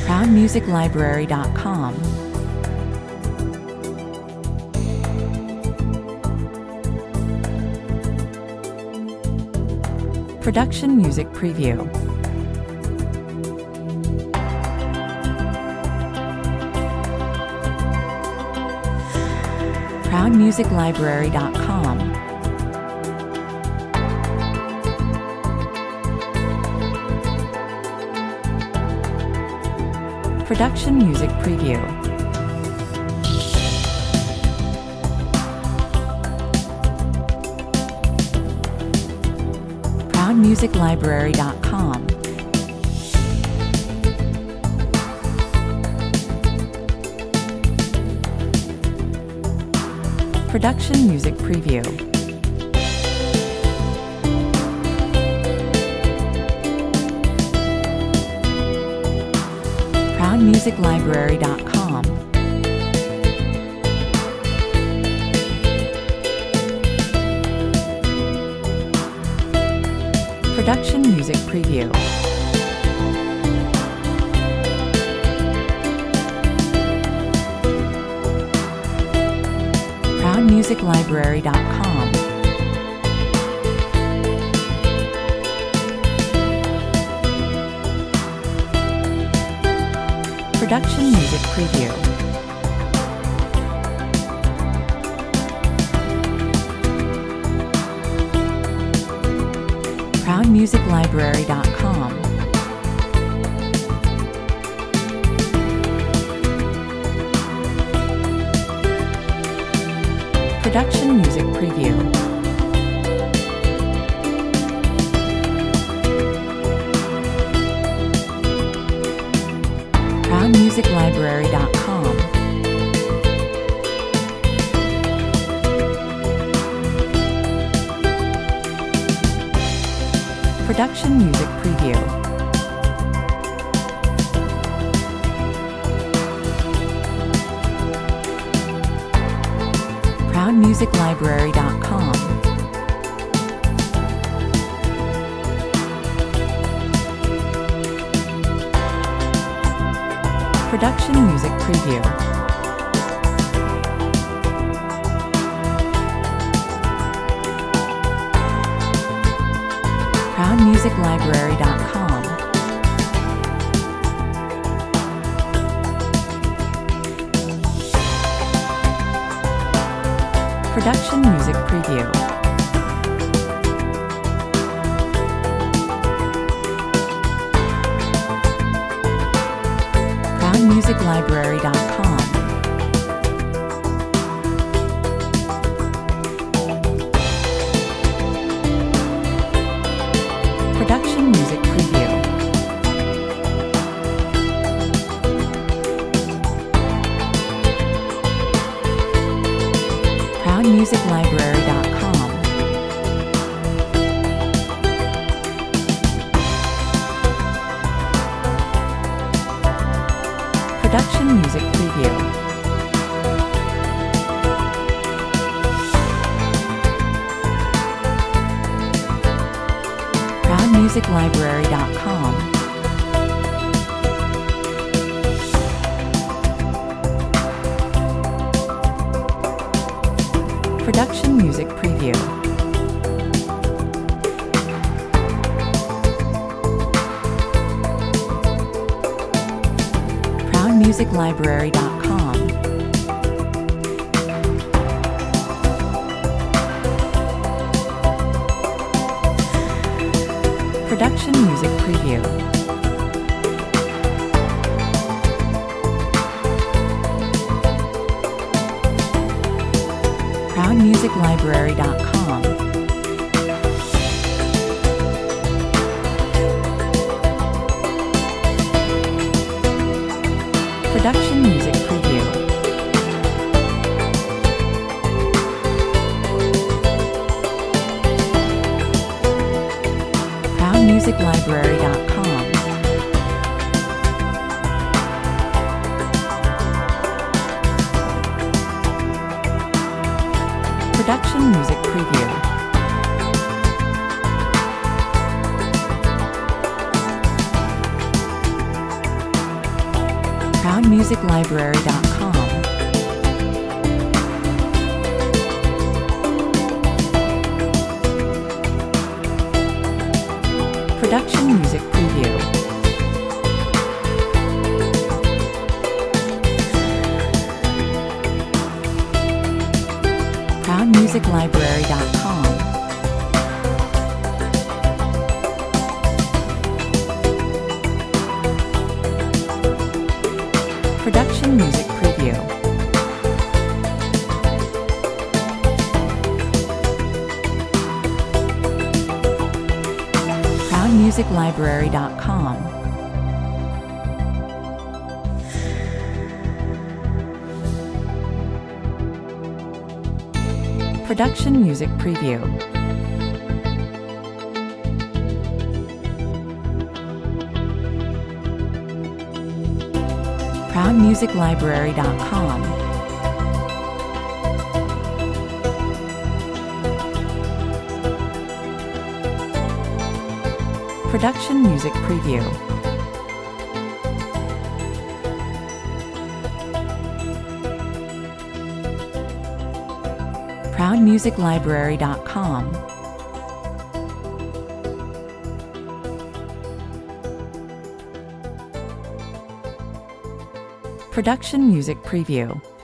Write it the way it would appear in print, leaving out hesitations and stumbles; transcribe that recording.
ProudMusicLibrary.com. Production Music Preview. ProudMusicLibrary.com. Production Music Preview. ProudMusicLibrary.com. Production Music Preview. ProudMusicLibrary.com. Production Music Preview. ProudMusicLibrary.com. Production Music Preview. ProudMusicLibrary.com. Production Music Preview. ProudMusicLibrary.com. Production Music Preview. ProudMusicLibrary.com. Production Music Preview. ProudMusicLibrary.com. Production Music Preview. ProudMusicLibrary.com. Production Music Preview. ProudMusicLibrary.com. Production Music Preview. ProudMusicLibrary.com. Production Music Preview. ProudMusicLibrary.com. Production Music Preview. ProudMusicLibrary.com. Production Music Preview. ProudMusicLibrary.com. Production Music Preview. ProudMusicLibrary.com. Production Music Preview. ProudMusicLibrary.com. Production Music Preview. ProudMusicLibrary.com. Production Music Preview. ProudMusicLibrary.com. Production Music Preview. ProudMusicLibrary.com. Production Music Preview.